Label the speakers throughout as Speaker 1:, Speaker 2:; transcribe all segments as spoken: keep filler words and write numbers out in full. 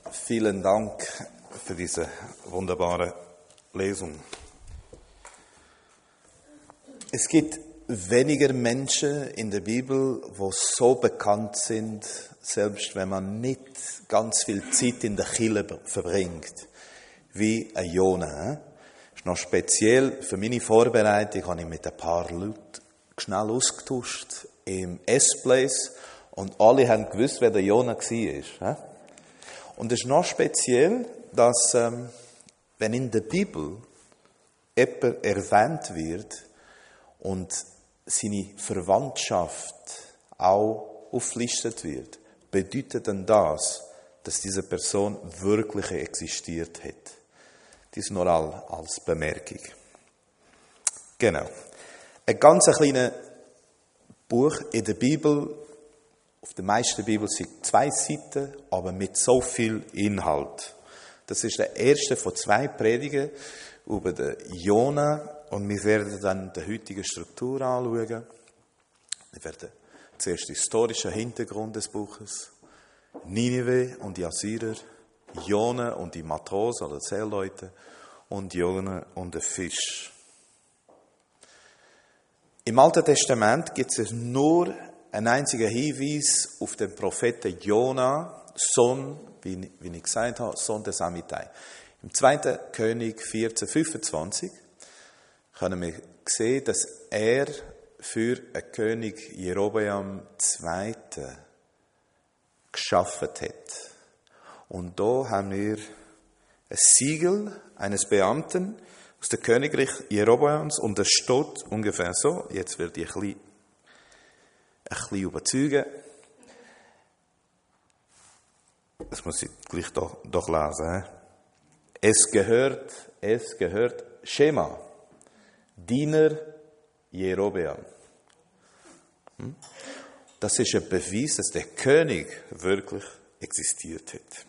Speaker 1: Vielen Dank für diese wunderbare Lesung. Es gibt weniger Menschen in der Bibel, die so bekannt sind, selbst wenn man nicht ganz viel Zeit in der Kirche verbringt, wie ein Jona. Das ist noch speziell für meine Vorbereitung, habe ich mit ein paar Leuten schnell ausgetauscht im S-Place und alle haben gewusst, wer der Jona war. Und es ist noch speziell, dass, ähm, wenn in der Bibel jemand erwähnt wird und seine Verwandtschaft auch aufgelistet wird, bedeutet dann das, dass diese Person wirklich existiert hat. Dies nur als Bemerkung. Genau. Ein ganz kleines Buch in der Bibel. Auf der meisten Bibel sind zwei Seiten, aber mit so viel Inhalt. Das ist der erste von zwei Predigen über den Jona und wir werden dann die heutige Struktur anschauen. Wir werden zuerst den historischen Hintergrund des Buches, Ninive und die Assyrer, Jona und die Matrosen oder Seeleute und Jona und der Fisch. Im Alten Testament gibt es nur ein einziger Hinweis auf den Propheten Jona, Sohn, wie, wie ich gesagt habe, Sohn des Amittai. Im zweiten König vierzehn fünfundzwanzig können wir sehen, dass er für einen König Jerobeam der Zweite geschaffen hat. Und da haben wir ein Siegel eines Beamten aus dem Königreich Jerobeams und das steht ungefähr so. Jetzt werde ich ein bisschen ein bisschen überzeugen. Das muss ich gleich doch, doch lesen. Es gehört, es gehört Schema, Diener Jerobeam. Das ist ein Beweis, dass der König wirklich existiert hat.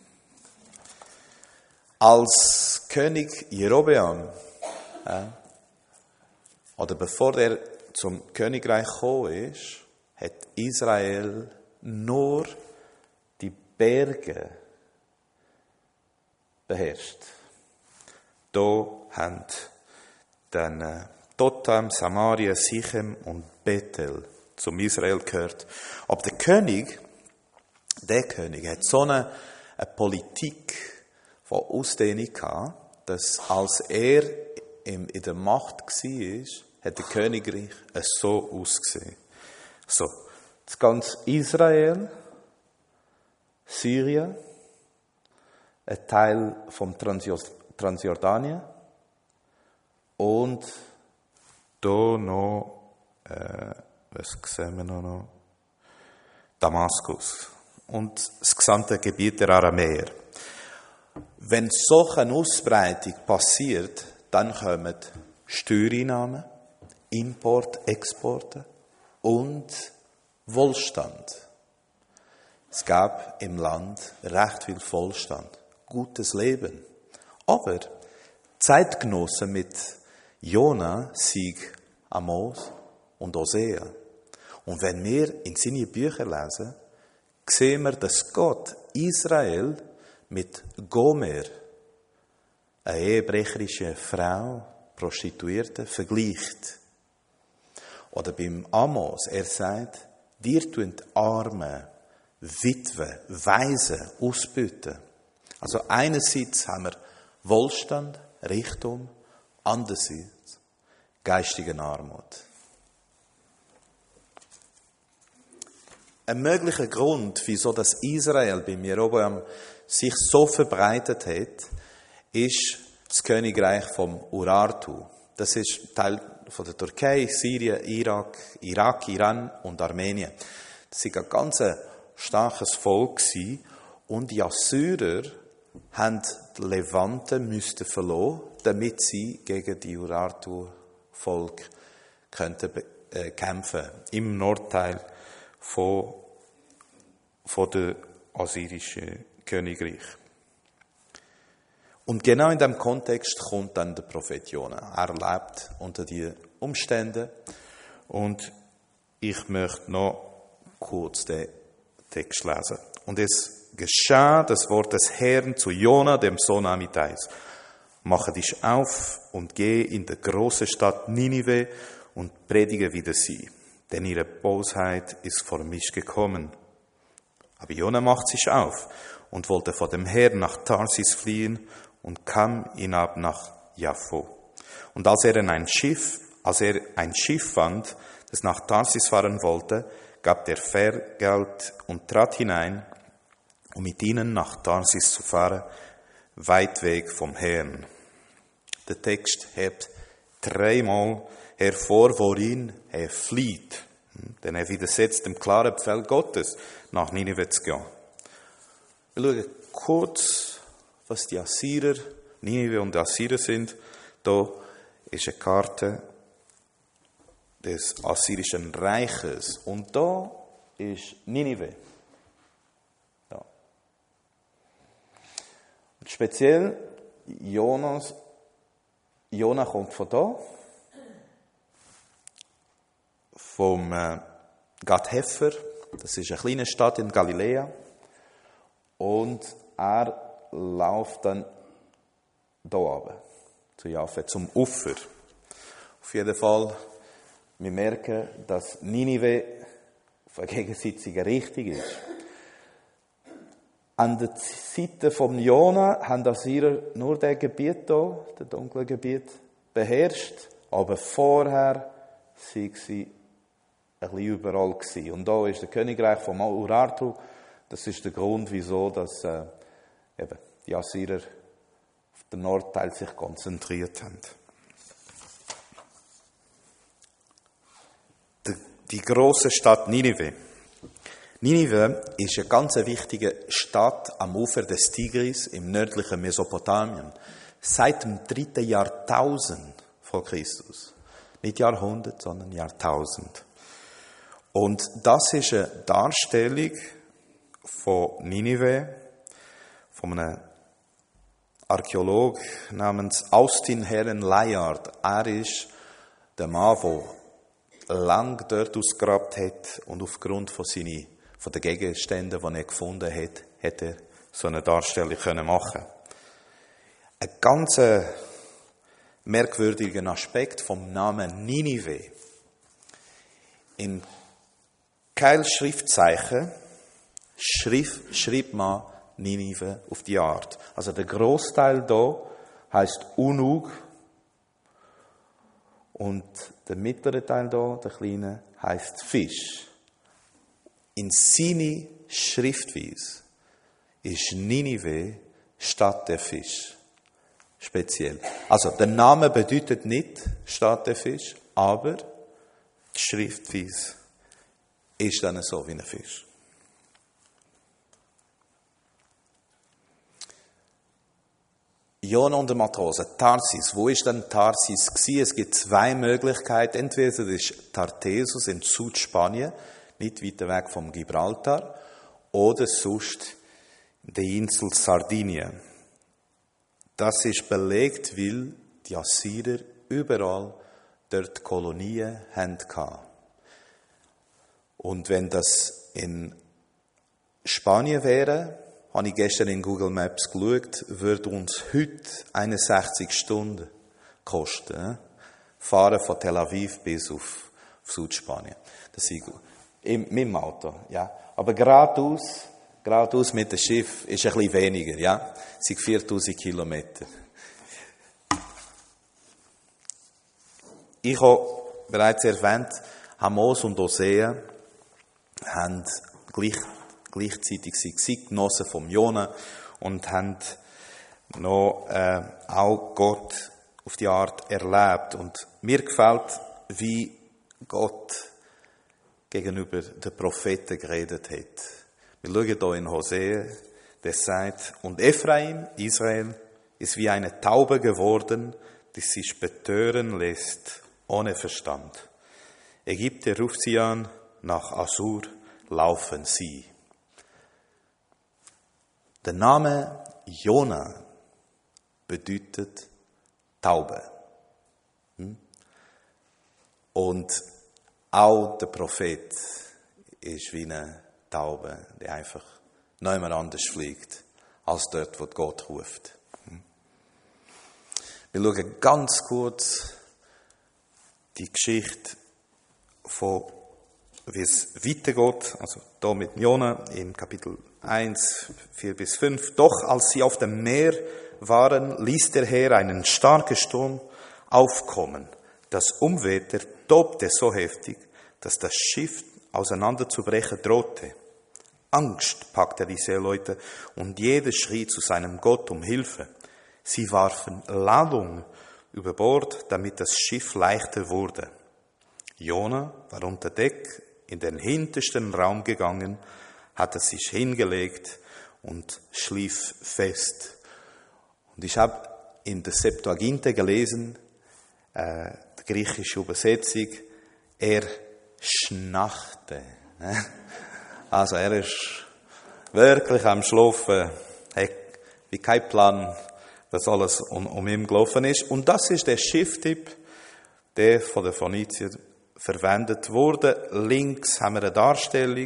Speaker 1: Als König Jerobeam, äh, oder bevor er zum Königreich gekommen ist, hat Israel nur die Berge beherrscht. Da haben dann äh, Dotam, Samaria, Sichem und Bethel zum Israel gehört. Aber der König, der König hat so eine, eine Politik von Ausdehnung gehabt, dass als er in, in der Macht war, hat der Königreich so ausgesehen. So, das ganze Israel, Syrien, ein Teil vom Transjordanien und da noch, äh, was sehen wir noch, noch? Damaskus und das gesamte Gebiet der Aramäer. Wenn solche eine Ausbreitung passiert, dann kommen Steuereinnahmen, Import, Exporte und Wohlstand. Es gab im Land recht viel Wohlstand, gutes Leben. Aber Zeitgenossen mit Jona, Sieg, Amos und Hosea. Und wenn wir in seine Bücher lesen, sehen wir, dass Gott Israel mit Gomer, eine ehebrecherische Frau, Prostituierte, vergleicht. Oder beim Amos, er sagt, dir tun Arme, Witwen, Waisen ausbeuten. Also einerseits haben wir Wohlstand, Reichtum, andererseits geistige Armut. Ein möglicher Grund, wieso das Israel beim Jerobeam sich so verbreitet hat, ist das Königreich vom Urartu. Das ist Teil von der Türkei, Syrien, Irak, Irak, Iran und Armenien. Das war ein ganz starkes Volk und die Assyrer haben die Levante müssten verloren, damit sie gegen die Urartu-Volk könnten äh, kämpfen im Nordteil von, von der assyrischen Königreich. Und genau in diesem Kontext kommt dann der Prophet Jona. Er lebt unter diesen Umständen. Und ich möchte noch kurz den Text lesen. Und jetzt geschah das Wort des Herrn zu Jona, dem Sohn Amittais. Mache dich auf und geh in die große Stadt Ninive und predige wider sie, denn ihre Bosheit ist vor mich gekommen. Aber Jona macht sich auf und wollte vor dem Herrn nach Tarsis fliehen und kam hinab nach Jaffo. Und als er ein Schiff, als er ein Schiff fand, das nach Tarsis fahren wollte, gab der Fährgeld und trat hinein, um mit ihnen nach Tarsis zu fahren, weit weg vom Herrn. Der Text hebt dreimal hervor, worin er flieht. Denn er widersetzt dem klaren Befehl Gottes, nach Ninive zu gehen. Wir schauen kurz, was die Assyrer, Ninive und die Assyrer sind. Da ist eine Karte des Assyrischen Reiches. Und da ist Ninive. Ja. Und speziell Jonas, Jona kommt von da, vom äh, Gad Hefer, das ist eine kleine Stadt in Galiläa. Und er läuft dann hier runter, zu Jaffe, zum Ufer. Auf jeden Fall, wir merken, dass Ninive auf einer gegenseitigen Richtung ist. An der Seite von Jona haben die Assyrer nur das Gebiet hier, das dunkle Gebiet, beherrscht. Aber vorher waren sie ein bisschen überall gewesen. Und da ist das Königreich von Urartu. Das ist der Grund, wieso dass, äh, eben, die Assyrer auf den Nordteil sich konzentriert haben. Die, die große Stadt Ninive. Ninive ist eine ganz wichtige Stadt am Ufer des Tigris im nördlichen Mesopotamien. Seit dem dritten Jahrtausend vor Christus. Nicht Jahrhundert, sondern Jahrtausend. Und das ist eine Darstellung von Ninive, von einem Archäolog namens Austin Helen Layard. Er ist der Mann, der lang dort ausgegraben hat und aufgrund von, seine, von den Gegenständen, die er gefunden hat, hat er so eine Darstellung machen können. Ein ganz merkwürdiger Aspekt vom Namen Ninive. In kein Schriftzeichen schrieb, schrieb man Ninive auf die Art. Also der Großteil da heißt Unug und der mittlere Teil da, der kleine, heißt Fisch. In seine Schriftweise ist Ninive Stadt der Fisch. Speziell. Also der Name bedeutet nicht Stadt der Fisch, aber die Schriftweise ist dann so wie ein Fisch. Jona und der Matrose, Tarsis. Wo ist denn Tarsis gewesen? Es gibt zwei Möglichkeiten. Entweder das ist Tartessus in Südspanien, nicht weit weg vom Gibraltar, oder sonst die Insel Sardinien. Das ist belegt, weil die Assyrer überall dort Kolonien hatten. Und wenn das in Spanien wäre, habe ich gestern in Google Maps geschaut, würde uns heute einundsechzig Stunden kosten. Fahren von Tel Aviv bis auf, auf Südspanien. Das ist im, mit dem Auto, ja. Aber geradeaus, geradeaus mit dem Schiff ist ein bisschen weniger, ja. Es sind viertausend Kilometer. Ich habe bereits erwähnt, Amos und Hosea haben gleich, gleichzeitig sie Genossen vom Jona und haben noch äh, auch Gott auf die Art erlebt. Und mir gefällt, wie Gott gegenüber den Propheten geredet hat. Wir schauen hier in Hosea, der sagt, und Ephraim, Israel, ist wie eine Taube geworden, die sich betören lässt, ohne Verstand. Ägypter ruft sie an, nach Assur laufen sie. Der Name Jona bedeutet Taube. Und auch der Prophet ist wie eine Taube, die einfach niemand anders fliegt, als dort, wo Gott ruft. Wir schauen ganz kurz die Geschichte von, wie es weitergeht, also da mit Jona im Kapitel eins, vier bis fünf. Doch als sie auf dem Meer waren, ließ der Herr einen starken Sturm aufkommen. Das Unwetter tobte so heftig, dass das Schiff auseinanderzubrechen drohte. Angst packte die Seeleute und jeder schrie zu seinem Gott um Hilfe. Sie warfen Ladung über Bord, damit das Schiff leichter wurde. Jona war unter Deck in den hintersten Raum gegangen, hatte sich hingelegt und schlief fest. Und ich habe in der Septuaginta gelesen, äh, die griechische Übersetzung, er schnarchte. Also er ist wirklich am Schlafen, hat wie kein Plan, was alles um, um ihn gelaufen ist. Und das ist der Schifftyp, der von den Phöniziern verwendet wurde. Links haben wir eine Darstellung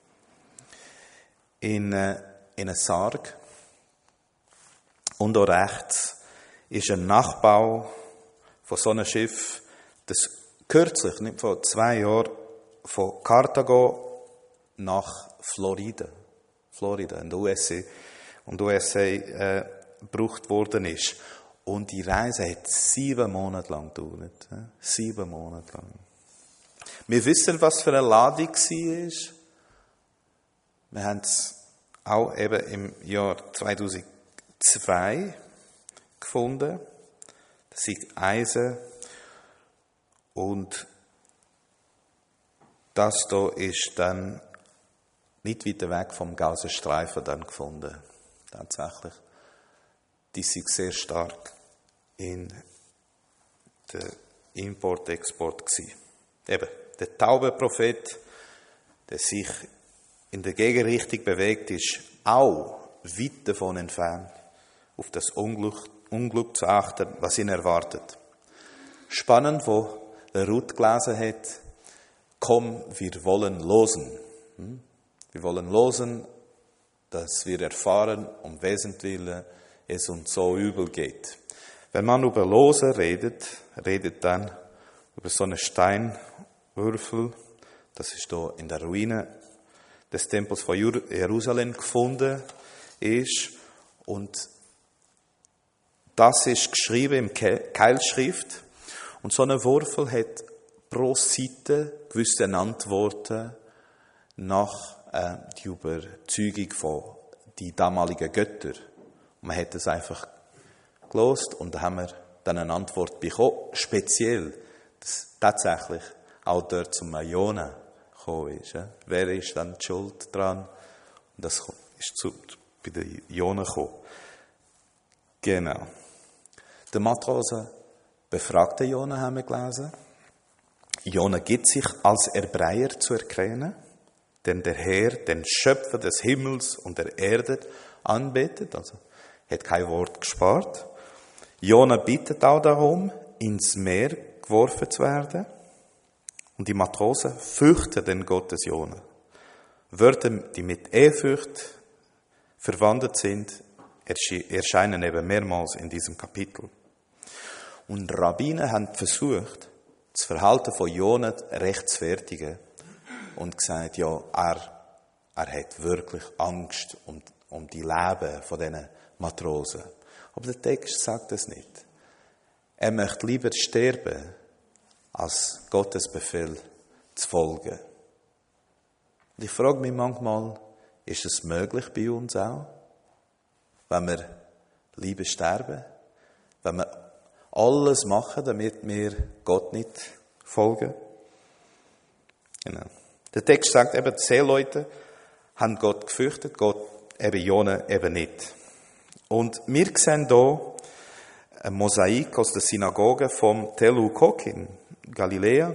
Speaker 1: in, äh, in einem Sarg. Und auch rechts ist ein Nachbau von so einem Schiff, das kürzlich, nicht vor zwei Jahren, von Karthago nach Florida, Florida in der U S A und U S A äh, gebraucht worden ist. Und die Reise hat sieben Monate lang gedauert. Äh? Sieben Monate lang. Wir wissen, was für eine Ladung war. Wir haben es auch eben im Jahr zweitausendzwei gefunden. Das ist Eisen. Und das hier ist dann nicht weiter weg vom Gazastreifen dann gefunden. Tatsächlich. Die sind sehr stark in der Import-Export gewesen. Eben, der Taubenprophet, der sich in der Gegenrichtung bewegt, ist auch weit davon entfernt, auf das Unglück, Unglück zu achten, was ihn erwartet. Spannend, wo der Ruth gelesen hat, komm, wir wollen losen. Wir wollen losen, dass wir erfahren, um wessen Willen es uns so übel geht. Wenn man über Losen redet, redet dann über so einen Steinwürfel, das ist hier in der Ruine des Tempels von Jerusalem gefunden ist. Und das ist geschrieben im Keilschrift. Und so ein Würfel hat pro Seite gewisse Antworten nach äh, die Überzeugung von die damaligen Götter. Und man hat es einfach gelost und da haben wir dann eine Antwort bekommen, speziell, dass tatsächlich auch dort zum Jona gekommen ist. Ja? Wer ist dann die Schuld dran? Und das ist zu, bei der Jona gekommen. Genau. Der Matrose befragte Jona, haben wir gelesen. Jona gibt sich als Erbreier zu erkennen, denn der Herr, den Schöpfer des Himmels und der Erde, anbetet, also hat kein Wort gespart. Jona bittet auch darum, ins Meer geworfen zu werden. Und die Matrosen fürchten den Gott des Jona. Wörter, die mit Ehrfurcht verwandelt sind, erscheinen eben mehrmals in diesem Kapitel. Und Rabbiner haben versucht, das Verhalten von Jona rechtfertigen und gesagt, ja, er, er hat wirklich Angst um, um die Leben von diesen Matrosen. Aber der Text sagt es nicht. Er möchte lieber sterben, als Gottes Befehl zu folgen. Und ich frage mich manchmal, ist es möglich bei uns auch, wenn wir lieber sterben, wenn wir alles machen, damit wir Gott nicht folgen? Genau. Der Text sagt eben, die Seeleute haben Gott gefürchtet, Gott eben Jona eben nicht. Und wir sehen hier ein Mosaik aus der Synagoge vom Tel Hukok in Galiläa,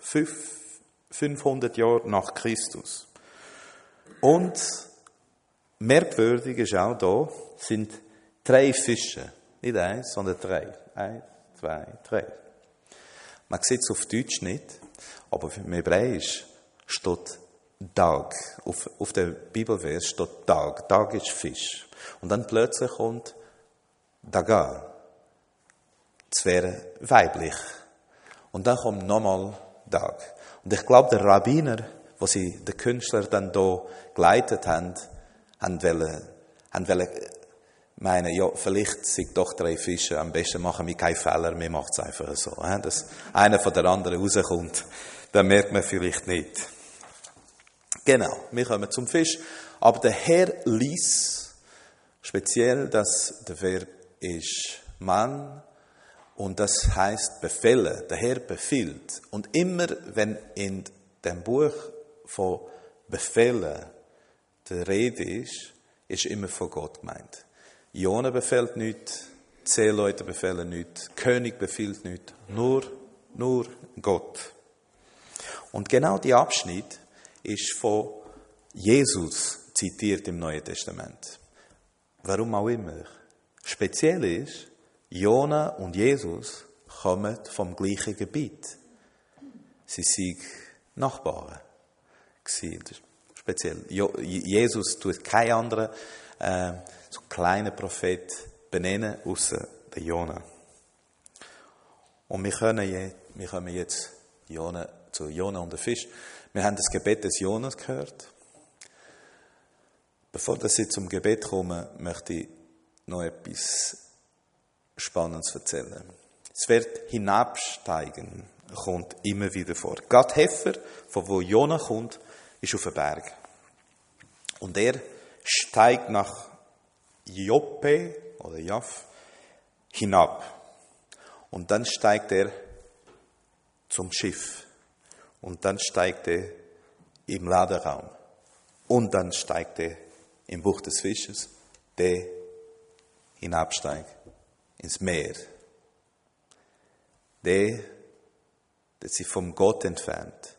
Speaker 1: fünfhundert Jahre nach Christus. Und merkwürdig ist auch hier, sind drei Fische. Nicht eins, sondern drei. Eins, zwei, drei. Man sieht es auf Deutsch nicht, aber im Hebräisch steht Tag. Auf, auf der Bibelvers steht Tag. Tag ist Fisch. Und dann plötzlich kommt Daga. Das wäre weiblich. Und dann kommt nochmal Tag. Und ich glaube, der Rabbiner, wo sie den Künstler dann hier geleitet haben, haben wollen, haben wollen meinen, ja, vielleicht sind doch drei Fische, am besten machen wir keinen Fehler, wir machen es einfach so. Dass einer von der anderen rauskommt, dann merkt man vielleicht nicht. Genau, wir kommen zum Fisch. Aber der Herr ließ, speziell, dass der Verb ist Mann, und das heißt befehlen. Der Herr befiehlt. Und immer, wenn in dem Buch von Befehlen die Rede ist, ist immer von Gott gemeint. Jona befehlt nichts, zehn Leute befehlen nichts, König befiehlt nichts, nur, nur Gott. Und genau die Abschnitt ist von Jesus zitiert im Neuen Testament. Warum auch immer. Speziell ist, Jona und Jesus kommen vom gleichen Gebiet. Sie sind Nachbarn. Speziell. Jesus tut keinen anderen äh, so kleinen Prophet benennen, außer der Jona. Und wir, können je, wir kommen jetzt Jona, zu Jona und dem Fisch. Wir haben das Gebet des Jonas gehört. Bevor ich zum Gebet komme, möchte ich noch etwas Spannendes erzählen. Es wird hinabsteigen, kommt immer wieder vor. Gad Hefer, von wo Jona kommt, ist auf den Berg. Und er steigt nach Joppe oder Jaff hinab. Und dann steigt er zum Schiff. Und dann steigt er im Laderaum. Und dann steigt er im Buch des Fisches, der hinabsteigt ins Meer. Der, der sich vom Gott entfernt.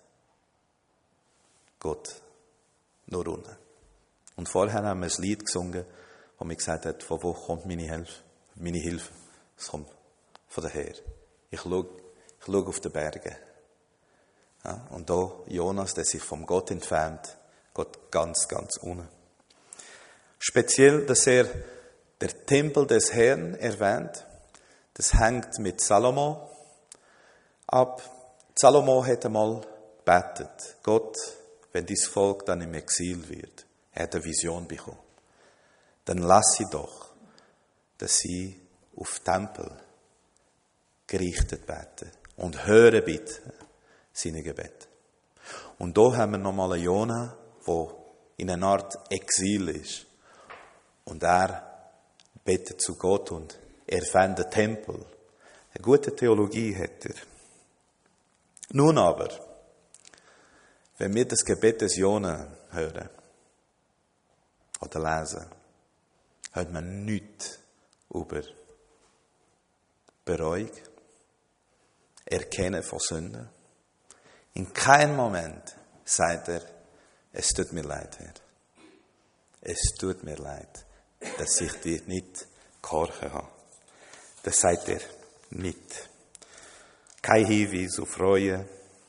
Speaker 1: Gott, nur unten. Und vorher haben wir ein Lied gesungen, wo mir gesagt hat, von wo kommt meine Hilfe? Meine Hilfe. Es kommt von daher. Ich schaue, ich schaue auf die Berge. Ja, und da Jonas, der sich vom Gott entfernt, Gott ganz, ganz unten. Speziell, dass er der Tempel des Herrn erwähnt, das hängt mit Salomo ab. Salomo hat einmal gebetet, Gott, wenn dieses Volk dann im Exil wird, er hat eine Vision bekommen, dann lass sie doch, dass sie auf Tempel gerichtet beten und höre bitte seine Gebete. Und da haben wir nochmal einen Jona, der in einer Art Exil ist. Und er betet zu Gott und er fand den Tempel. Eine gute Theologie hat er. Nun aber, wenn wir das Gebet des Jona hören oder lesen, hört man nichts über Bereuung, Erkennen von Sünden. In keinem Moment sagt er, es tut mir leid, Herr. Es tut mir leid, dass ich dir nicht gehorchen habe. Das sagt er nicht. Kein Hinweis auf Reue.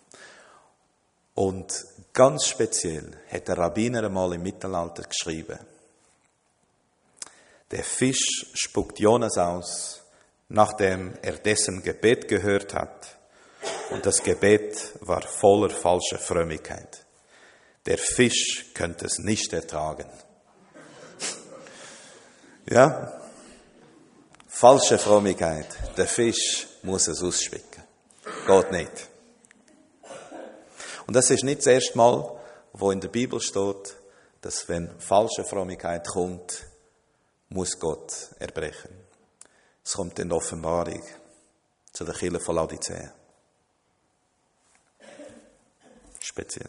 Speaker 1: Und ganz speziell hat der Rabbiner einmal im Mittelalter geschrieben, der Fisch spuckt Jonas aus, nachdem er dessen Gebet gehört hat. Und das Gebet war voller falscher Frömmigkeit. Der Fisch könnte es nicht ertragen. Ja? Falsche Frömmigkeit. Der Fisch muss es ausspicken. Geht nicht. Und das ist nicht das erste Mal, wo in der Bibel steht, dass wenn falsche Frömmigkeit kommt, muss Gott erbrechen. Es kommt in der Offenbarung zu der Kirche von Laodicea. Speziell.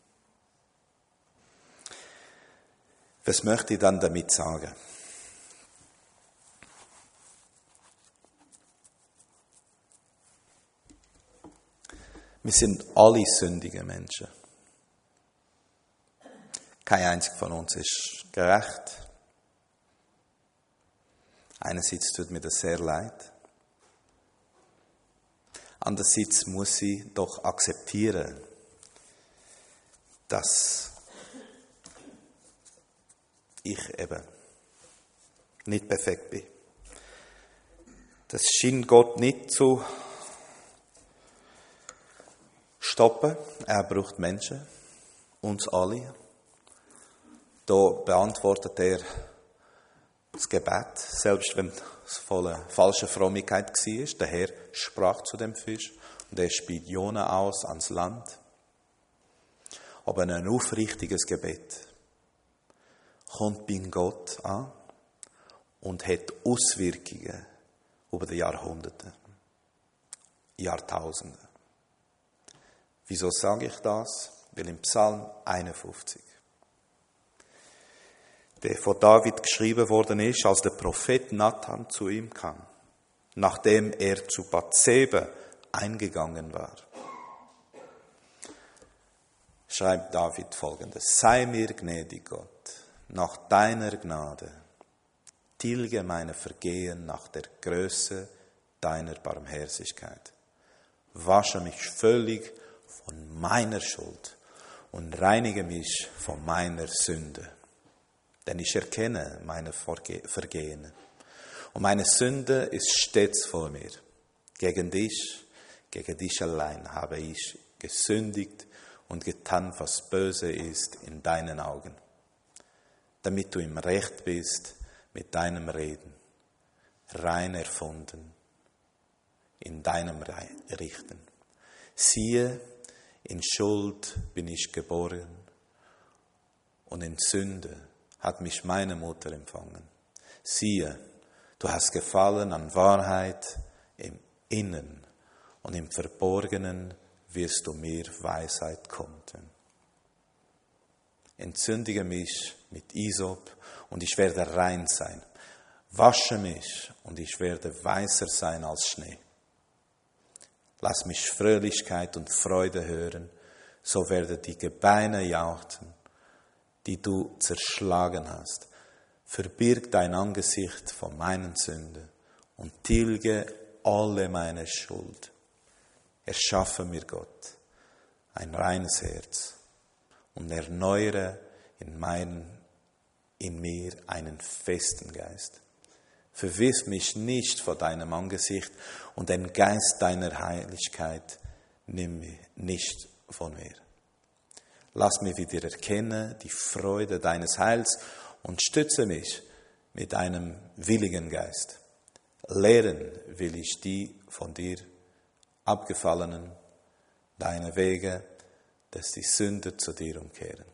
Speaker 1: Was möchte ich dann damit sagen? Wir sind alle sündige Menschen. Kein einziger von uns ist gerecht. Einerseits tut mir das sehr leid. Andererseits muss ich doch akzeptieren, dass ich eben nicht perfekt bin. Das scheint Gott nicht zu stoppen. Er braucht Menschen, uns alle. Da beantwortet er das Gebet, selbst wenn es voller falscher Frömmigkeit war. Der Herr sprach zu dem Fisch und er spielt Jona aus ans Land. Aber ein aufrichtiges Gebet kommt bei Gott an und hat Auswirkungen über die Jahrhunderte, Jahrtausende. Wieso sage ich das? Weil im Psalm einundfünfzig, der von David geschrieben worden ist, als der Prophet Nathan zu ihm kam, nachdem er zu Bathseba eingegangen war, schreibt David Folgendes: Sei mir gnädig, Gott, nach deiner Gnade, tilge meine Vergehen nach der Größe deiner Barmherzigkeit. Wasche mich völlig von meiner Schuld und reinige mich von meiner Sünde. Denn ich erkenne meine Vergehen. Und meine Sünde ist stets vor mir. Gegen dich, gegen dich allein habe ich gesündigt und getan, was böse ist in deinen Augen, damit du im Recht bist mit deinem Reden, rein erfunden in deinem Richten. Siehe, in Schuld bin ich geboren und in Sünde hat mich meine Mutter empfangen. Siehe, du hast gefallen an Wahrheit im Innern und im Verborgenen wirst du mir Weisheit konnten. Entzündige mich mit Isop und ich werde rein sein. Wasche mich und ich werde weißer sein als Schnee. Lass mich Fröhlichkeit und Freude hören, so werden die Gebeine jauchzen, die du zerschlagen hast. Verbirg dein Angesicht von meinen Sünden und tilge alle meine Schuld. Erschaffe mir, Gott, ein reines Herz und erneuere in, meinen, in mir einen festen Geist. Verwiss mich nicht vor deinem Angesicht und den Geist deiner Heiligkeit nimm nicht von mir. Lass mich wieder erkennen die Freude deines Heils und stütze mich mit einem willigen Geist. Lehren will ich die von dir abgefallenen, deine Wege, dass die Sünder zu dir umkehren.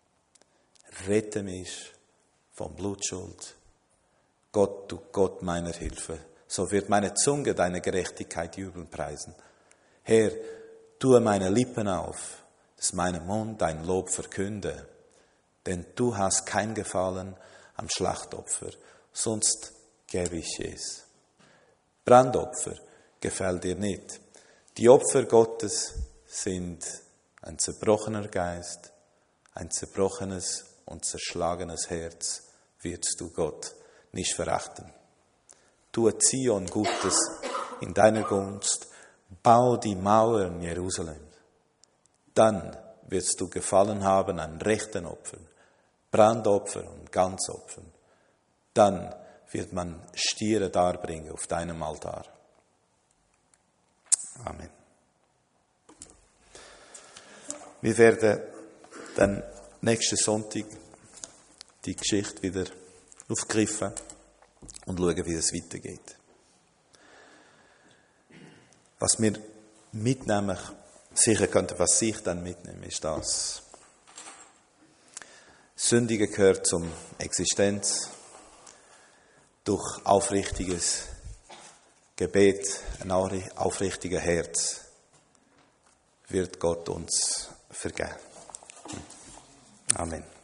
Speaker 1: Rette mich von Blutschuld. Gott, du Gott meiner Hilfe, so wird meine Zunge deine Gerechtigkeit jubeln preisen. Herr, tue meine Lippen auf, dass mein Mund dein Lob verkünde, denn du hast kein Gefallen am Schlachtopfer, sonst gäbe ich es. Brandopfer gefällt dir nicht. Die Opfer Gottes sind ein zerbrochener Geist, ein zerbrochenes und zerschlagenes Herz wirst du, Gott, nicht verachten. Tue Zion Gutes in deiner Gunst, bau die Mauern Jerusalems. Dann wirst du Gefallen haben an rechten Opfern, Brandopfer und Ganzopfern. Dann wird man Stiere darbringen auf deinem Altar. Amen. Wir werden dann nächsten Sonntag die Geschichte wieder aufgreifen und schauen, wie es weitergeht. Was wir mitnehmen, sicher könnte, was ich dann mitnehme, ist das. Sündige gehört zum Existenz. Durch aufrichtiges Gebet, ein aufrichtiges Herz, wird Gott uns vergeben. Amen.